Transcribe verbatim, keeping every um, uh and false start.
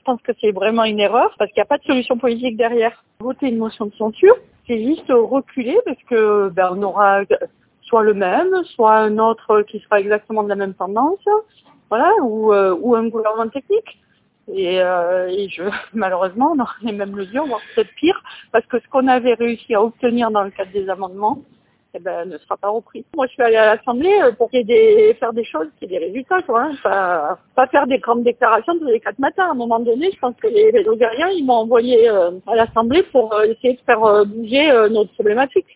je pense que c'est vraiment une erreur parce qu'il n'y a pas de solution politique derrière. Voter une motion de censure, c'est juste reculer parce que ben, on aura soit le même, soit un autre qui sera exactement de la même tendance, voilà, ou, euh, ou un gouvernement technique. Et, euh, et je, malheureusement, on aurait les mêmes mesures, voire peut-être pire, parce que ce qu'on avait réussi à obtenir dans le cadre des amendements, eh ben, ne sera pas repris. Moi, je suis allée à l'Assemblée pour qu'il y ait des, faire des choses, qu'il y ait des résultats, quoi. Hein. Pas, pas faire des grandes déclarations tous les quatre matins. À un moment donné, je pense que les, les Algériens, ils m'ont envoyé euh, à l'Assemblée pour euh, essayer de faire euh, bouger euh, notre problématique.